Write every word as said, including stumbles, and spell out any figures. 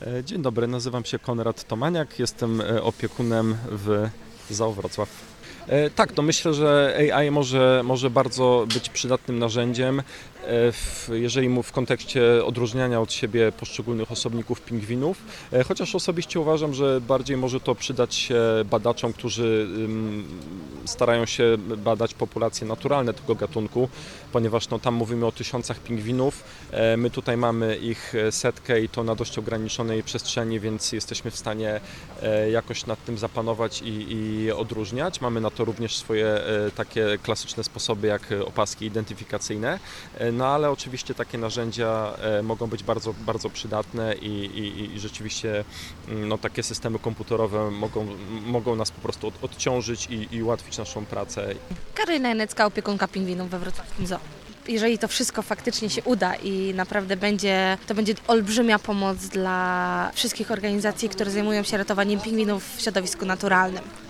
E, Dzień dobry, nazywam się Konrad Tomaniak, jestem e, opiekunem w Zoo Wrocław. E, Tak, no myślę, że A I może, może bardzo być przydatnym narzędziem, e, w, jeżeli mu w kontekście odróżniania od siebie poszczególnych osobników pingwinów, e, chociaż osobiście uważam, że bardziej może to przydać się badaczom, którzy ym, starają się badać populacje naturalne tego gatunku, ponieważ no, tam mówimy o tysiącach pingwinów, e, my tutaj mamy ich setkę i to na dość ograniczonej przestrzeni, więc jesteśmy w stanie e, jakoś nad tym zapanować i, i odróżniać. Mamy na to również swoje e, takie klasyczne sposoby jak opaski identyfikacyjne, e, no ale oczywiście takie narzędzia e, mogą być bardzo, bardzo przydatne i, i, i rzeczywiście mm, no, takie systemy komputerowe mogą, mogą nas po prostu od, odciążyć i, i ułatwić naszą pracę. Karyna Janecka, opiekunka pingwinów we wrocławskim zoo. Jeżeli to wszystko faktycznie się uda i naprawdę będzie, to będzie olbrzymia pomoc dla wszystkich organizacji, które zajmują się ratowaniem pingwinów w środowisku naturalnym.